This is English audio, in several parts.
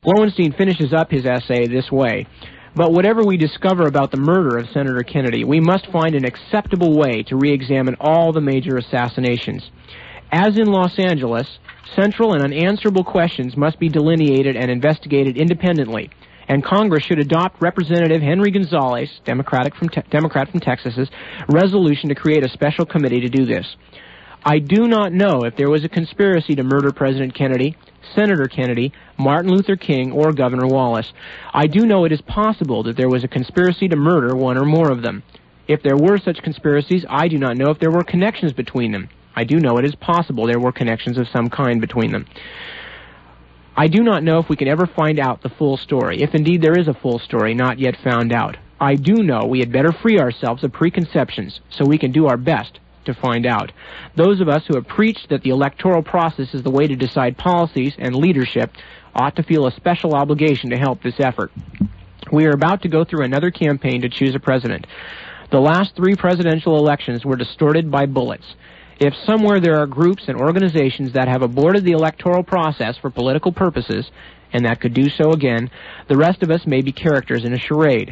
Lowenstein finishes up his essay this way: "But whatever we discover about the murder of Senator Kennedy, we must find an acceptable way to re-examine all the major assassinations. As in Los Angeles, central and unanswerable questions must be delineated and investigated independently, and Congress should adopt Representative Henry Gonzalez, Democrat from Texas's, resolution to create a special committee to do this. I do not know if there was a conspiracy to murder President Kennedy, Senator Kennedy, Martin Luther King, or Governor Wallace. I do know it is possible that there was a conspiracy to murder one or more of them. If there were such conspiracies, I do not know if there were connections between them. I do know it is possible there were connections of some kind between them. I do not know if we can ever find out the full story, if indeed there is a full story not yet found out. I do know we had better free ourselves of preconceptions so we can do our best to find out. Those of us who have preached that the electoral process is the way to decide policies and leadership ought to feel a special obligation to help this effort. We are about to go through another campaign to choose a president. The last 3 presidential elections were distorted by bullets. If somewhere there are groups and organizations that have aborted the electoral process for political purposes, and that could do so again, the rest of us may be characters in a charade.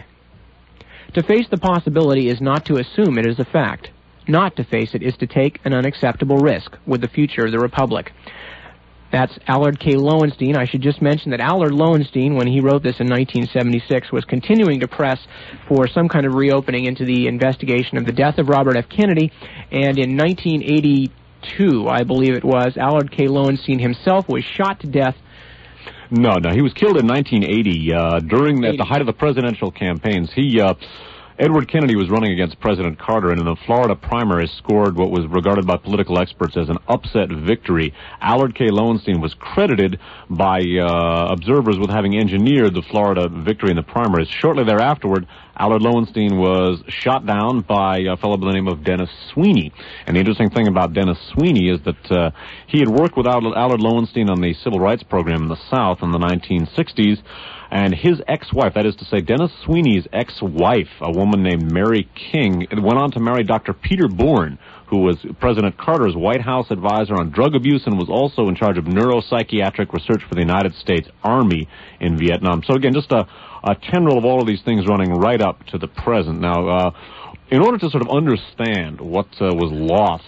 To face the possibility is not to assume it is a fact. Not to face it is to take an unacceptable risk with the future of the Republic." That's Allard K. Lowenstein. I should just mention that Allard Lowenstein, when he wrote this in 1976, was continuing to press for some kind of reopening into the investigation of the death of Robert F. Kennedy, and in 1982, I believe it was, Allard K. Lowenstein himself was shot to death. No, he was killed in 1980 during the height of the presidential campaigns. Edward Kennedy was running against President Carter, and in the Florida primaries scored what was regarded by political experts as an upset victory. Allard K. Lowenstein was credited by observers with having engineered the Florida victory in the primaries. Shortly thereafterward, Allard Lowenstein was shot down by a fellow by the name of Dennis Sweeney. And the interesting thing about Dennis Sweeney is that he had worked with Allard Lowenstein on the civil rights program in the South in the 1960s, and his ex-wife, that is to say, Dennis Sweeney's ex-wife, a woman named Mary King, went on to marry Dr. Peter Bourne, who was President Carter's White House advisor on drug abuse and was also in charge of neuropsychiatric research for the United States Army in Vietnam. So again, just a tendril of all of these things running right up to the present. Now, in order to sort of understand what was lost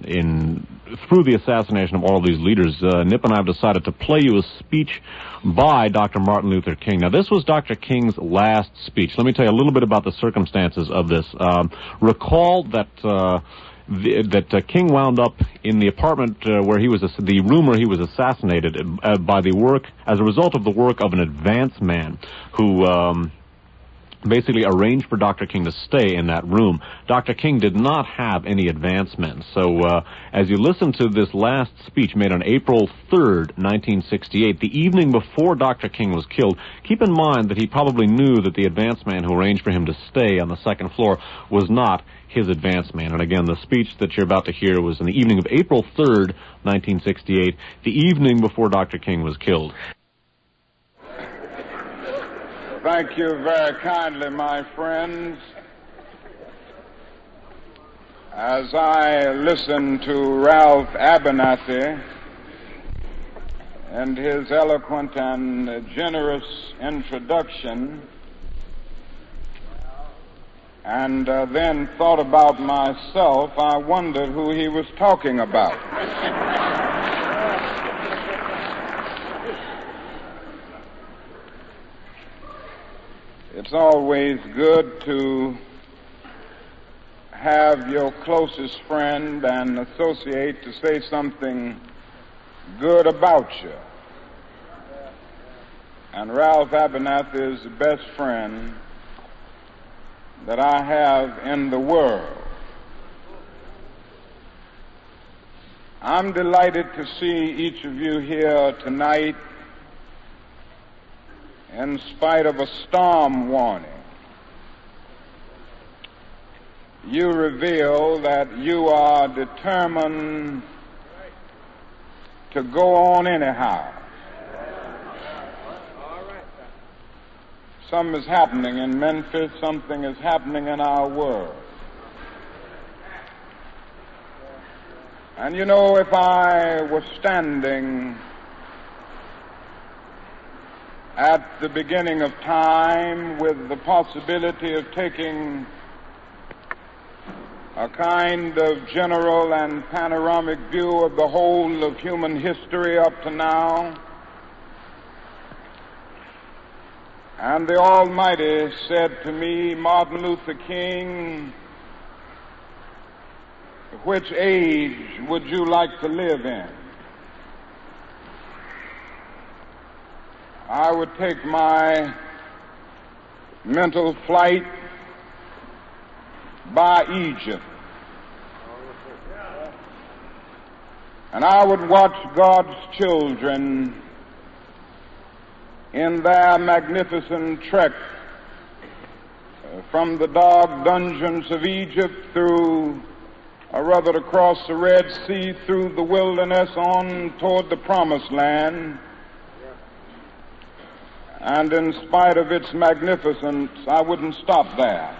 through the assassination of all of these leaders, Nip and I have decided to play you a speech by Dr. Martin Luther King. Now, this was Dr. King's last speech. Let me tell you a little bit about the circumstances of this. Recall that King wound up in the apartment where he was, the room where he was assassinated as a result of the work of an advance man who basically arranged for Dr. King to stay in that room. Dr. King did not have any advance men. So as you listen to this last speech made on April 3rd, 1968, the evening before Dr. King was killed, keep in mind that he probably knew that the advance man who arranged for him to stay on the second floor was not his advance man. And again, the speech that you're about to hear was in the evening of April 3rd, 1968, the evening before Dr. King was killed. Thank you very kindly, my friends. As I listen to Ralph Abernathy and his eloquent and generous introduction, and then thought about myself, I wondered who he was talking about. It's always good to have your closest friend and associate to say something good about you. And Ralph Abernathy is the best friend that I have in the world. I'm delighted to see each of you here tonight in spite of a storm warning. You reveal that you are determined to go on anyhow. Something is happening in Memphis, something is happening in our world. And you know, if I was standing at the beginning of time with the possibility of taking a kind of general and panoramic view of the whole of human history up to now. And the Almighty said to me, Martin Luther King, which age would you like to live in? I would take my mental flight by Egypt. And I would watch God's children in their magnificent trek from the dark dungeons of Egypt through, or rather across the Red Sea, through the wilderness on toward the Promised Land. And in spite of its magnificence, I wouldn't stop there.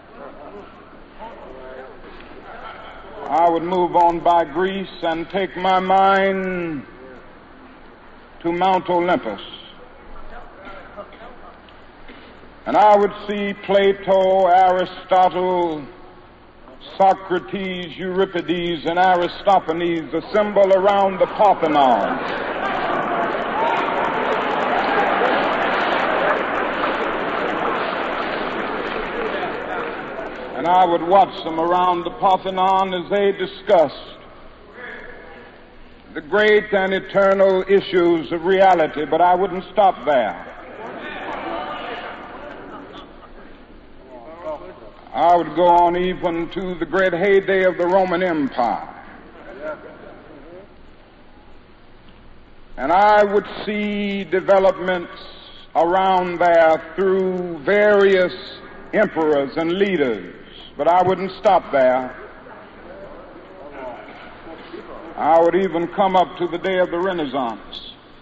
I would move on by Greece and take my mind to Mount Olympus. And I would see Plato, Aristotle, Socrates, Euripides, and Aristophanes assemble around the Parthenon. And I would watch them around the Parthenon as they discussed the great and eternal issues of reality, but I wouldn't stop there. I would go on even to the great heyday of the Roman Empire. And I would see developments around there through various emperors and leaders, but I wouldn't stop there. I would even come up to the day of the Renaissance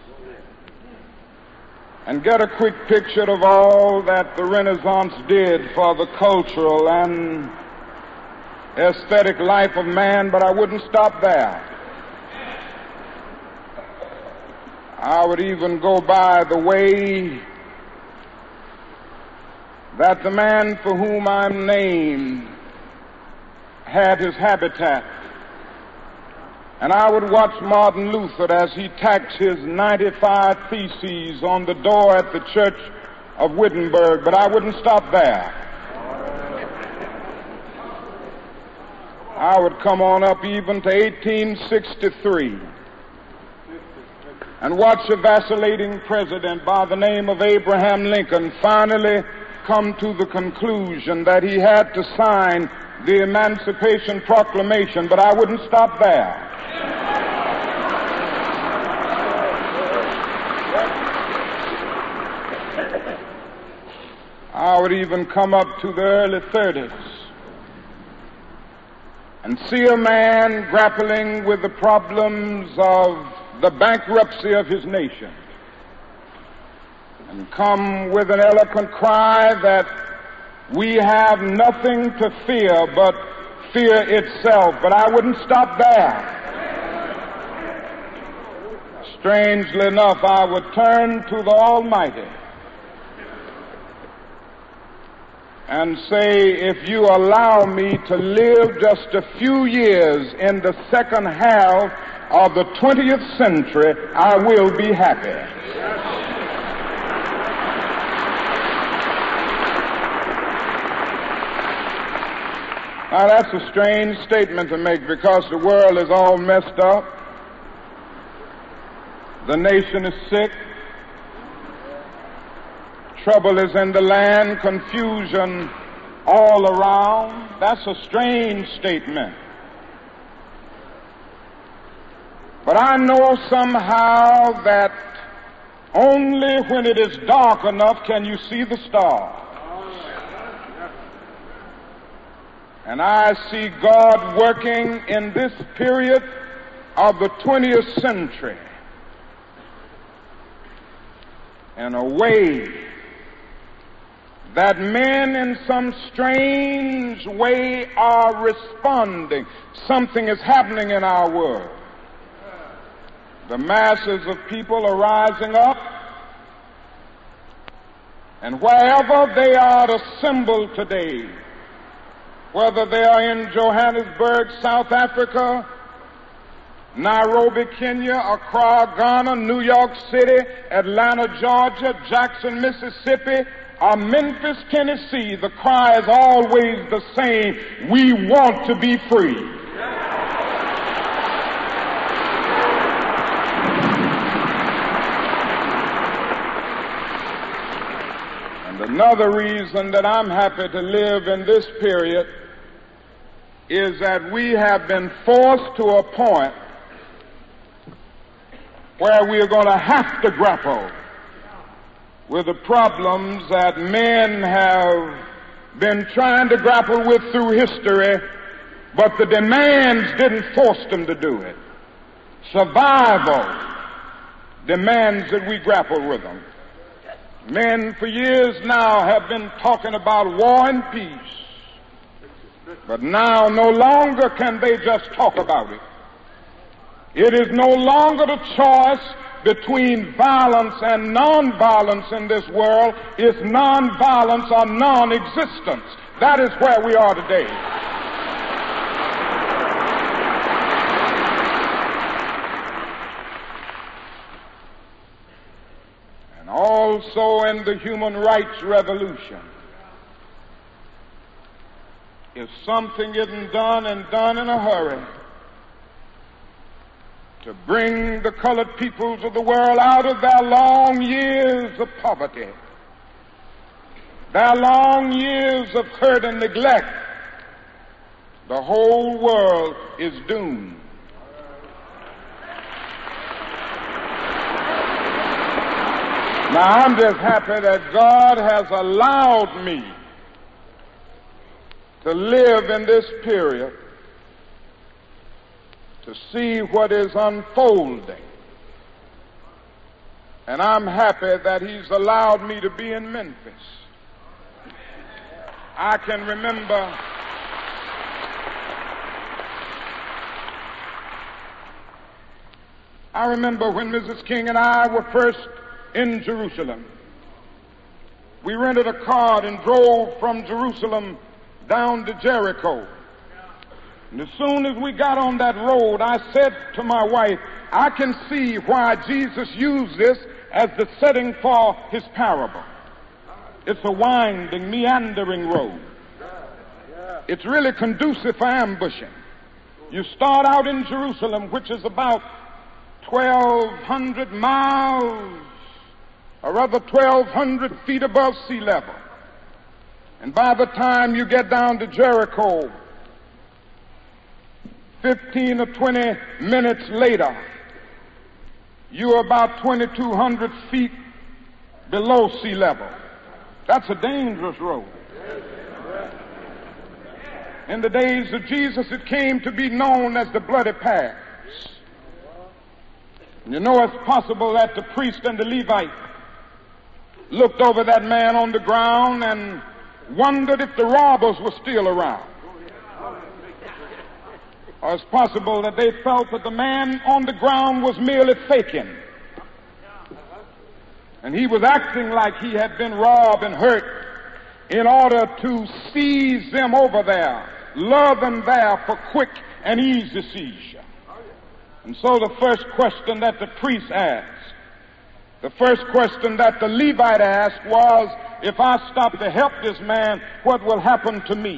and get a quick picture of all that the Renaissance did for the cultural and aesthetic life of man, but I wouldn't stop there. I would even go by the way that the man for whom I'm named had his habitat. And I would watch Martin Luther as he tacked his 95 Theses on the door at the church of Wittenberg, but I wouldn't stop there. I would come on up even to 1863 and watch a vacillating president by the name of Abraham Lincoln finally come to the conclusion that he had to sign the Emancipation Proclamation, but I wouldn't stop there. I would even come up to the early 30s and see a man grappling with the problems of the bankruptcy of his nation and come with an eloquent cry that we have nothing to fear but fear itself, but I wouldn't stop there. Strangely enough, I would turn to the Almighty and say, if you allow me to live just a few years in the second half of the 20th century, I will be happy. Now, that's a strange statement to make because the world is all messed up. The nation is sick. Trouble is in the land, confusion all around. That's a strange statement. But I know somehow that only when it is dark enough can you see the stars. And I see God working in this period of the 20th century in a way that men in some strange way are responding. Something is happening in our world. The masses of people are rising up And wherever they are assembled today, whether they are in Johannesburg, South Africa, Nairobi, Kenya, Accra, Ghana, New York City, Atlanta, Georgia, Jackson, Mississippi, or Memphis, Tennessee, the cry is always the same: we want to be free. And another reason that I'm happy to live in this period is that we have been forced to a point where we are going to have to grapple with the problems that men have been trying to grapple with through history, but the demands didn't force them to do it. Survival demands that we grapple with them. Men for years now have been talking about war and peace, but now no longer can they just talk about it. It is no longer the choice between violence and nonviolence in this world. It's nonviolence or non-existence. That is where we are today. And also in the human rights revolution, if something isn't done and done in a hurry to bring the colored peoples of the world out of their long years of poverty, their long years of hurt and neglect, the whole world is doomed. Now, I'm just happy that God has allowed me to live in this period to see what is unfolding. And I'm happy that He's allowed me to be in Memphis. I can remember when Mrs. King and I were first in Jerusalem. We rented a car and drove from Jerusalem down to Jericho. And as soon as we got on that road, I said to my wife, I can see why Jesus used this as the setting for His parable. It's a winding, meandering road. It's really conducive for ambushing. You start out in Jerusalem, which is about 1,200 miles, or rather 1,200 feet above sea level. And by the time you get down to Jericho, 15 or 20 minutes later, you're about 2,200 feet below sea level. That's a dangerous road. In the days of Jesus, it came to be known as the Bloody Pass. And you know, it's possible that the priest and the Levite looked over that man on the ground and wondered if the robbers were still around. Or it's possible that they felt that the man on the ground was merely faking. And he was acting like he had been robbed and hurt in order to seize them over there, lure them there for quick and easy seizure. And so the first question that the priest asked, the first question that the Levite asked was, if I stop to help this man, what will happen to me?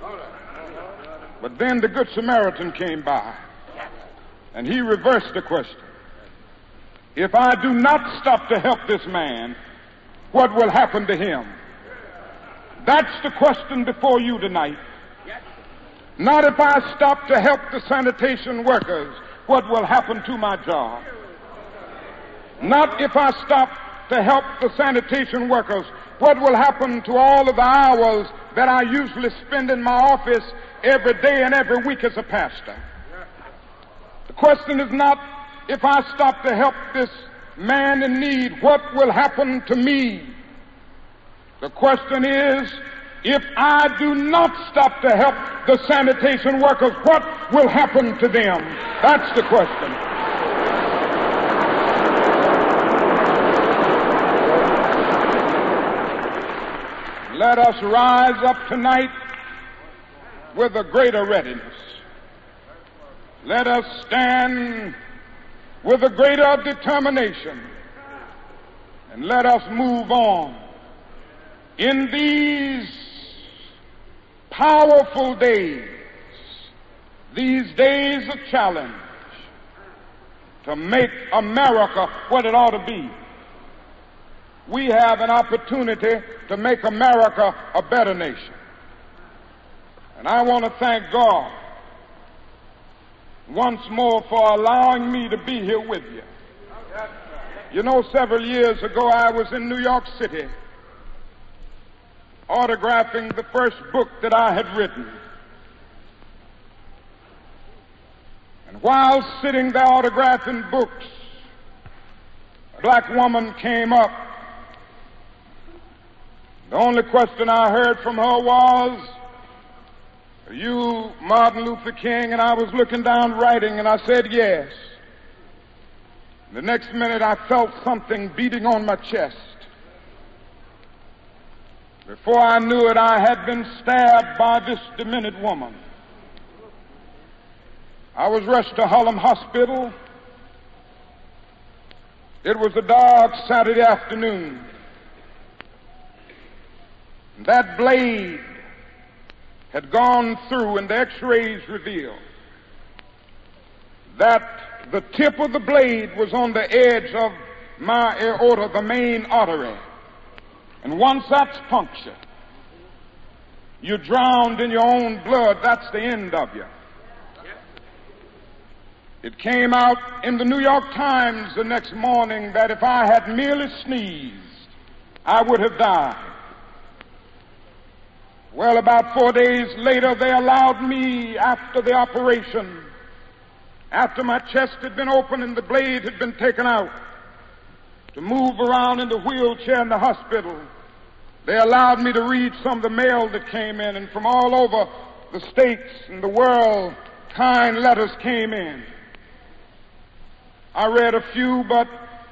But then the Good Samaritan came by, and he reversed the question. If I do not stop to help this man, what will happen to him? That's the question before you tonight. Not if I stop to help the sanitation workers, what will happen to my job? Not if I stop to help the sanitation workers, what will happen to all of the hours that I usually spend in my office every day and every week as a pastor? The question is not if I stop to help this man in need, what will happen to me? The question is, if I do not stop to help the sanitation workers, what will happen to them? That's the question. Let us rise up tonight with a greater readiness. Let us stand with a greater determination. And let us move on in these powerful days, these days of challenge, to make America what it ought to be. We have an opportunity to make America a better nation. And I want to thank God once more for allowing me to be here with you. You know, several years ago I was in New York City autographing the first book that I had written. And while sitting there autographing books, a black woman came up. The only question I heard from her was, "Are you Martin Luther King?" And I was looking down writing, and I said, "Yes." The next minute I felt something beating on my chest. Before I knew it, I had been stabbed by this demented woman. I was rushed to Harlem Hospital. It was a dark Saturday afternoon. That blade had gone through, and the x-rays revealed that the tip of the blade was on the edge of my aorta, the main artery. And once that's punctured, you're drowned in your own blood. That's the end of you. It came out in the New York Times the next morning that if I had merely sneezed, I would have died. Well, about 4 days later, they allowed me, after the operation, after my chest had been opened and the blade had been taken out, to move around in the wheelchair in the hospital. They allowed me to read some of the mail that came in, and from all over the states and the world, kind letters came in. I read a few, but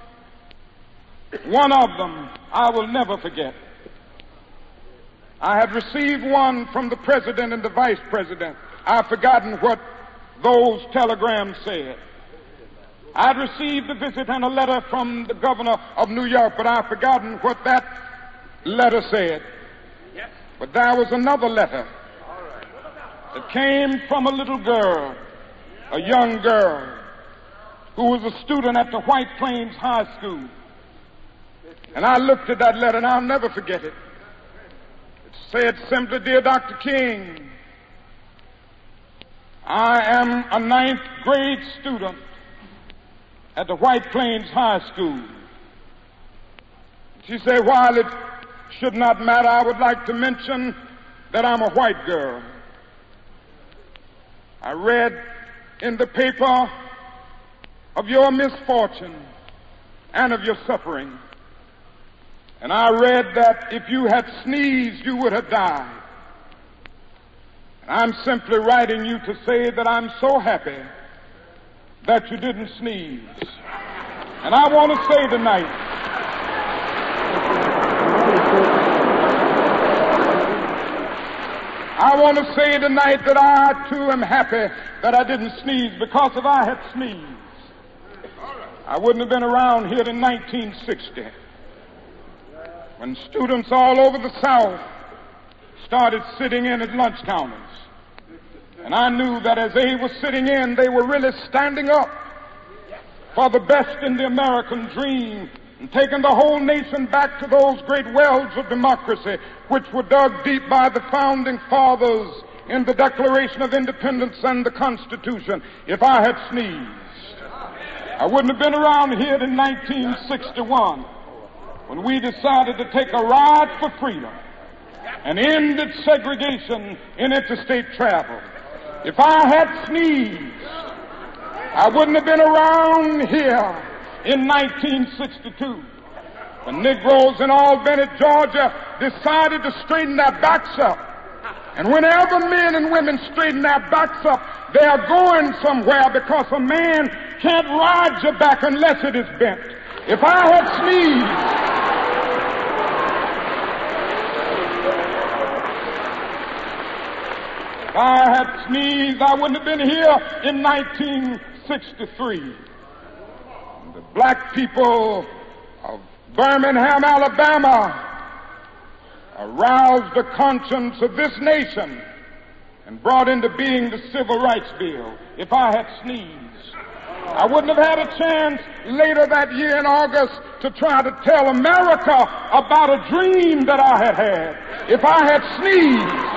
one of them I will never forget. I had received one from the president and the vice president. I've forgotten what those telegrams said. I'd received a visit and a letter from the governor of New York, but I've forgotten what that letter said. But there was another letter that came from a little girl, a young girl, who was a student at the White Plains High School. And I looked at that letter, and I'll never forget it. It said simply, "Dear Dr. King, I am a 9th grade student at the White Plains High School." She said, "While it should not matter, I would like to mention that I'm a white girl. I read in the paper of your misfortune and of your suffering. And I read that if you had sneezed, you would have died. And I'm simply writing you to say that I'm so happy that you didn't sneeze. And I want to say tonight, that I too am happy that I didn't sneeze, because if I had sneezed, I wouldn't have been around here in 1960, when students all over the South started sitting in at lunch counters. And I knew that as they were sitting in, they were really standing up for the best in the American dream and taking the whole nation back to those great wells of democracy which were dug deep by the founding fathers in the Declaration of Independence and the Constitution. If I had sneezed, I wouldn't have been around here in 1961 when we decided to take a ride for freedom and ended segregation in interstate travel. If I had sneezed, I wouldn't have been around here in 1962 when Negroes in Albany, Georgia decided to straighten their backs up. And whenever men and women straighten their backs up, they are going somewhere, because a man can't ride your back unless it is bent. If I had sneezed, If I had sneezed, I wouldn't have been here in 1963. The black people of Birmingham, Alabama, aroused the conscience of this nation and brought into being the Civil Rights Bill. If I had sneezed, I wouldn't have had a chance later that year in August to try to tell America about a dream that I had had. If I had sneezed,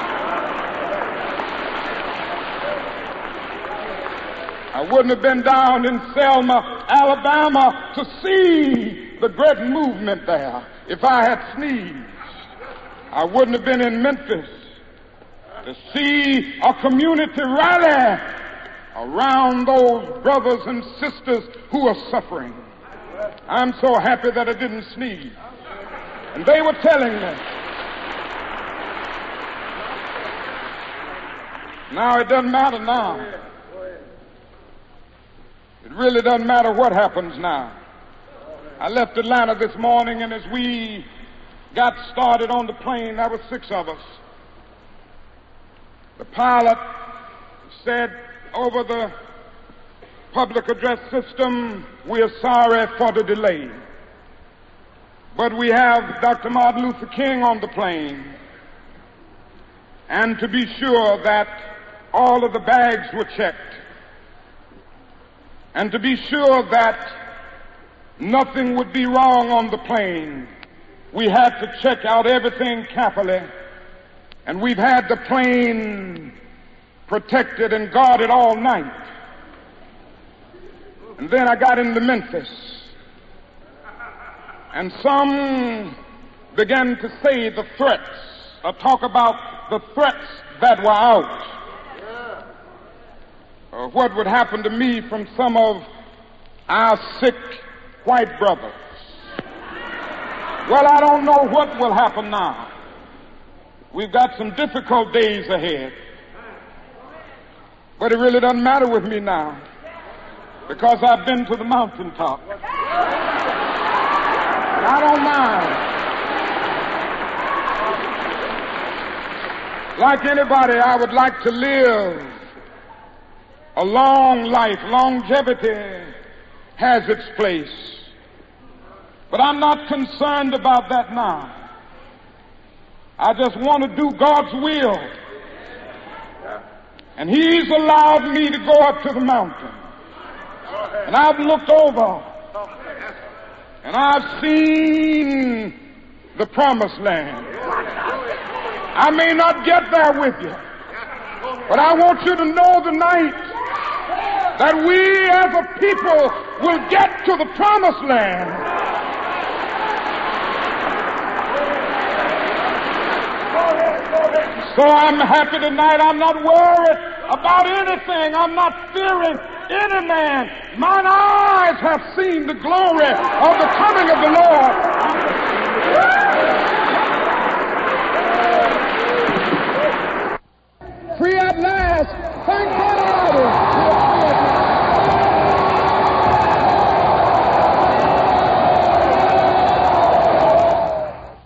I wouldn't have been down in Selma, Alabama to see the great movement there. If I had sneezed, I wouldn't have been in Memphis to see a community rally around those brothers and sisters who are suffering. I'm so happy that I didn't sneeze. And they were telling me, now it doesn't matter now. It really doesn't matter what happens now. I left Atlanta this morning, and as we got started on the plane, there were 6 of us. The pilot said over the public address system, "We're sorry for the delay, but we have Dr. Martin Luther King on the plane, and to be sure that all of the bags were checked, and to be sure that nothing would be wrong on the plane, we had to check out everything carefully, and we've had the plane protected and guarded all night." And then I got into Memphis, and some began to say the threats, or talk about the threats that were out, or what would happen to me from some of our sick white brothers. Well, I don't know what will happen now. We've got some difficult days ahead. But it really doesn't matter with me now, because I've been to the mountaintop. I don't mind. Like anybody, I would like to live a long life. Longevity has its place. But I'm not concerned about that now. I just want to do God's will. And He's allowed me to go up to the mountain. And I've looked over, and I've seen the promised land. I may not get there with you, but I want you to know tonight that we as a people will get to the promised land. So I'm happy tonight. I'm not worried about anything. I'm not fearing any man. Mine eyes have seen the glory of the coming of the Lord. Free at last. Thank God.